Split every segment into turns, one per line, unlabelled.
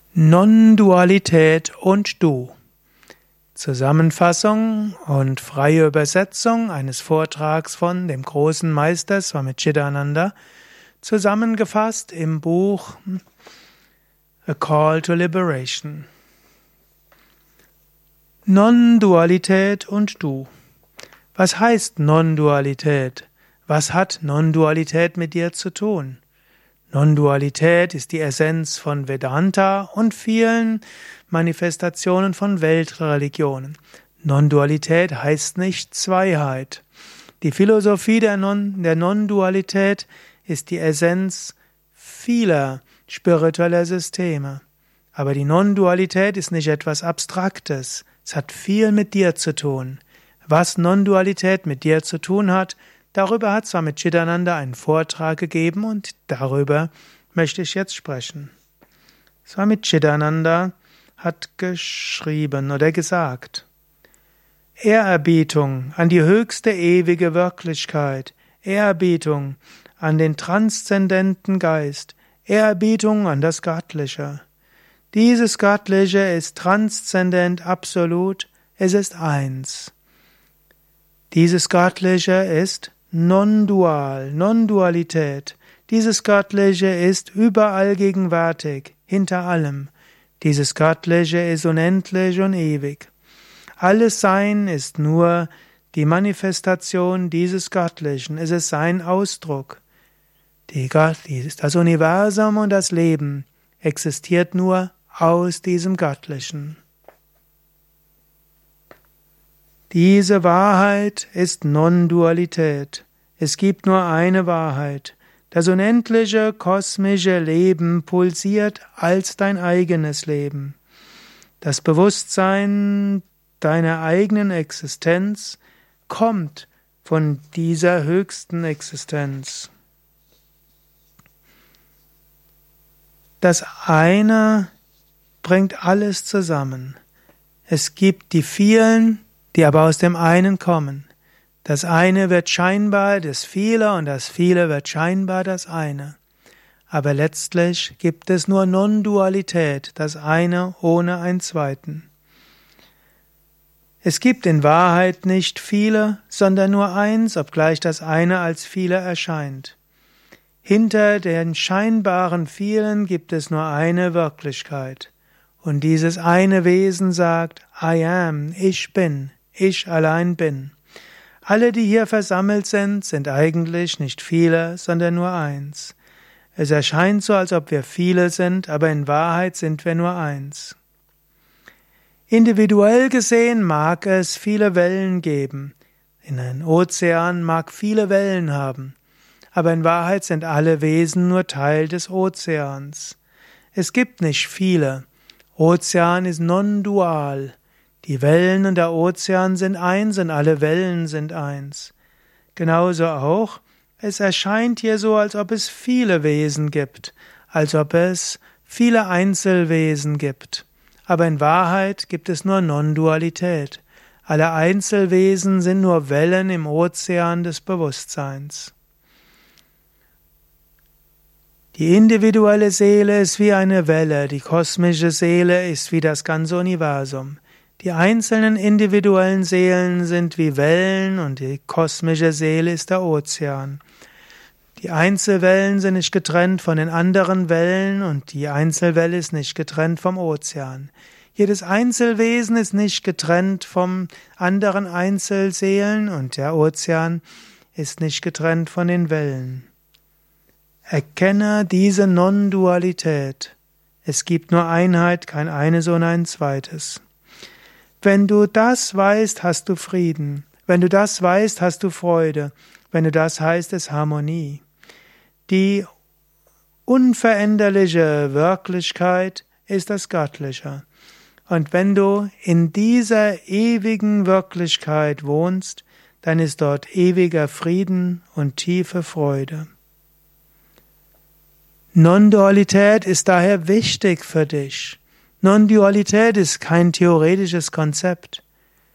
Non-Dualität und Du. Zusammenfassung und freie Übersetzung eines Vortrags von dem großen Meister Swami Chidananda, zusammengefasst im Buch A Call to Liberation. Non-Dualität und Du. Was heißt Non-Dualität? Was hat Non-Dualität mit dir zu tun? Non-Dualität ist die Essenz von Vedanta und vielen Manifestationen von Weltreligionen. Non-Dualität heißt nicht Zweiheit. Die Philosophie der Non-Dualität ist die Essenz vieler spiritueller Systeme. Aber die Non-Dualität ist nicht etwas Abstraktes. Es hat viel mit dir zu tun. Was Non-Dualität mit dir zu tun hat, darüber hat Swami Chidananda einen Vortrag gegeben und darüber möchte ich jetzt sprechen. Swami Chidananda hat geschrieben oder gesagt: Ehrerbietung an die höchste ewige Wirklichkeit, Ehrerbietung an den transzendenten Geist, Ehrerbietung an das Göttliche. Dieses Göttliche ist transzendent absolut, es ist eins. Dieses Göttliche ist non-dual, Non-Dualität. Dieses Göttliche ist überall gegenwärtig, hinter allem. Dieses Göttliche ist unendlich und ewig. Alles Sein ist nur die Manifestation dieses Göttlichen, es ist sein Ausdruck. Das Universum und das Leben existiert nur aus diesem Göttlichen. Diese Wahrheit ist Non-Dualität. Es gibt nur eine Wahrheit. Das unendliche, kosmische Leben pulsiert als dein eigenes Leben. Das Bewusstsein deiner eigenen Existenz kommt von dieser höchsten Existenz. Das eine bringt alles zusammen. Es gibt die vielen, die aber aus dem einen kommen. Das eine wird scheinbar das Viele und das Viele wird scheinbar das eine. Aber letztlich gibt es nur Non-Dualität, das eine ohne einen zweiten. Es gibt in Wahrheit nicht viele, sondern nur eins, obgleich das eine als viele erscheint. Hinter den scheinbaren Vielen gibt es nur eine Wirklichkeit. Und dieses eine Wesen sagt: I am, ich bin. Ich allein bin. Alle, die hier versammelt sind, sind eigentlich nicht viele, sondern nur eins. Es erscheint so, als ob wir viele sind, aber in Wahrheit sind wir nur eins. Individuell gesehen mag es viele Wellen geben. Ein Ozean mag viele Wellen haben. Aber in Wahrheit sind alle Wesen nur Teil des Ozeans. Es gibt nicht viele. Ozean ist non-dual. Die Wellen und der Ozean sind eins und alle Wellen sind eins. Genauso auch, es erscheint hier so, als ob es viele Wesen gibt, als ob es viele Einzelwesen gibt. Aber in Wahrheit gibt es nur Non-Dualität. Alle Einzelwesen sind nur Wellen im Ozean des Bewusstseins. Die individuelle Seele ist wie eine Welle, die kosmische Seele ist wie das ganze Universum. Die einzelnen individuellen Seelen sind wie Wellen und die kosmische Seele ist der Ozean. Die Einzelwellen sind nicht getrennt von den anderen Wellen und die Einzelwelle ist nicht getrennt vom Ozean. Jedes Einzelwesen ist nicht getrennt vom anderen Einzelseelen und der Ozean ist nicht getrennt von den Wellen. Erkenne diese Non-Dualität. Es gibt nur Einheit, kein eines und ein zweites. Wenn du das weißt, hast du Frieden. Wenn du das weißt, hast du Freude. Wenn du das heißt, ist Harmonie. Die unveränderliche Wirklichkeit ist das Göttliche. Und wenn du in dieser ewigen Wirklichkeit wohnst, dann ist dort ewiger Frieden und tiefe Freude. Non-Dualität ist daher wichtig für dich. Non-Dualität ist kein theoretisches Konzept.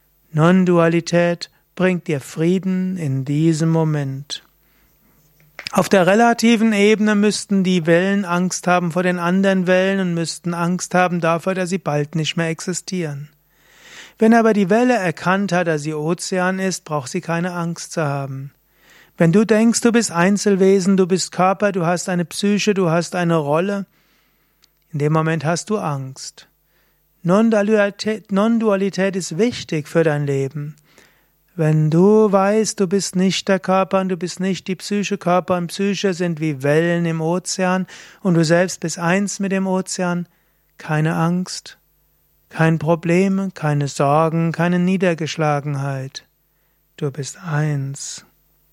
Non-Dualität bringt dir Frieden in diesem Moment. Auf der relativen Ebene müssten die Wellen Angst haben vor den anderen Wellen und müssten Angst haben davor, dass sie bald nicht mehr existieren. Wenn aber die Welle erkannt hat, dass sie Ozean ist, braucht sie keine Angst zu haben. Wenn du denkst, du bist Einzelwesen, du bist Körper, du hast eine Psyche, du hast eine Rolle, in dem Moment hast du Angst. Non-Dualität ist wichtig für dein Leben. Wenn du weißt, du bist nicht der Körper und du bist nicht die Psyche, Körper und Psyche sind wie Wellen im Ozean und du selbst bist eins mit dem Ozean, keine Angst, kein Problem, keine Sorgen, keine Niedergeschlagenheit. Du bist eins.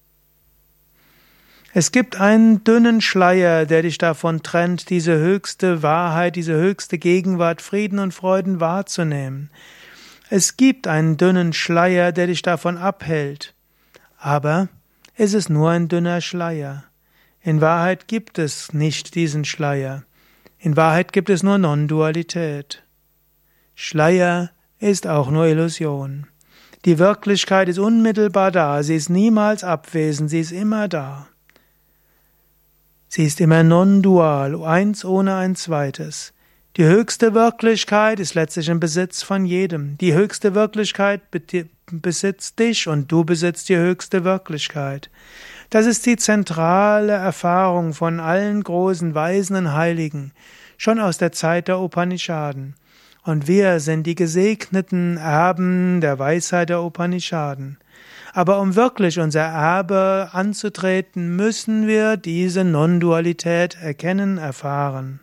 Es gibt einen dünnen Schleier, der dich davon trennt, diese höchste Wahrheit, diese höchste Gegenwart, Frieden und Freuden wahrzunehmen. Es gibt einen dünnen Schleier, der dich davon abhält. Aber es ist nur ein dünner Schleier. In Wahrheit gibt es nicht diesen Schleier. In Wahrheit gibt es nur Non-Dualität. Schleier ist auch nur Illusion. Die Wirklichkeit ist unmittelbar da, sie ist niemals abwesend, sie ist immer da. Sie ist immer non-dual, eins ohne ein zweites. Die höchste Wirklichkeit ist letztlich im Besitz von jedem. Die höchste Wirklichkeit besitzt dich und du besitzt die höchste Wirklichkeit. Das ist die zentrale Erfahrung von allen großen Weisen und Heiligen, schon aus der Zeit der Upanishaden. Und wir sind die gesegneten Erben der Weisheit der Upanishaden. Aber um wirklich unser Erbe anzutreten, müssen wir diese Non-Dualität erkennen, erfahren.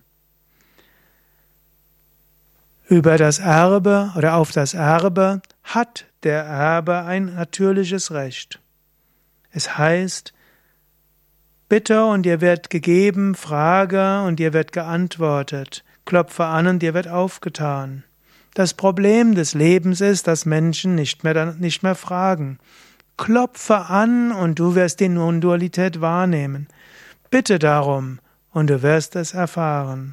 Über das Erbe oder auf das Erbe hat der Erbe ein natürliches Recht. Es heißt, bitte und dir wird gegeben, frage und dir wird geantwortet, klopfe an und dir wird aufgetan. Das Problem des Lebens ist, dass Menschen nicht mehr fragen. Klopfe an und du wirst die Non-Dualität wahrnehmen. Bitte darum und du wirst es erfahren.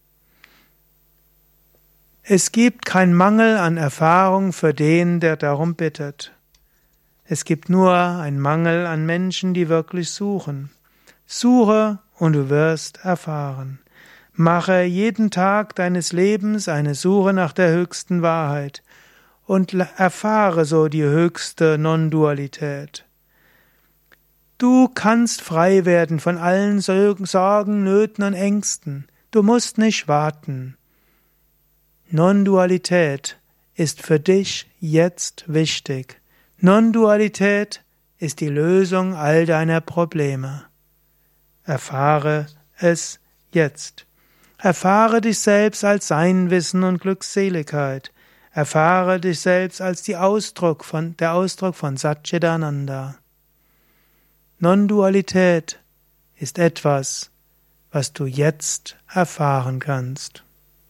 Es gibt keinen Mangel an Erfahrung für den, der darum bittet. Es gibt nur einen Mangel an Menschen, die wirklich suchen. Suche und du wirst erfahren. Mache jeden Tag deines Lebens eine Suche nach der höchsten Wahrheit und erfahre so die höchste Non-Dualität. Du kannst frei werden von allen Sorgen, Nöten und Ängsten. Du musst nicht warten. Non-Dualität ist für dich jetzt wichtig. Non-Dualität ist die Lösung all deiner Probleme. Erfahre es jetzt. Erfahre dich selbst als Sein, Wissen und Glückseligkeit. Erfahre dich selbst als der Ausdruck von Satchidananda. Non-Dualität ist etwas, was du jetzt erfahren kannst.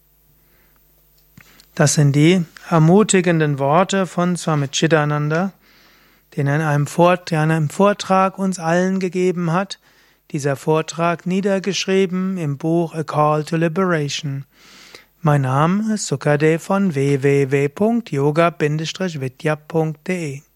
Das sind die ermutigenden Worte von Swami Chidananda, den er in einem Vortrag uns allen gegeben hat. Dieser Vortrag niedergeschrieben im Buch A Call to Liberation. Mein Name ist Sukadev von www.yoga-vidya.de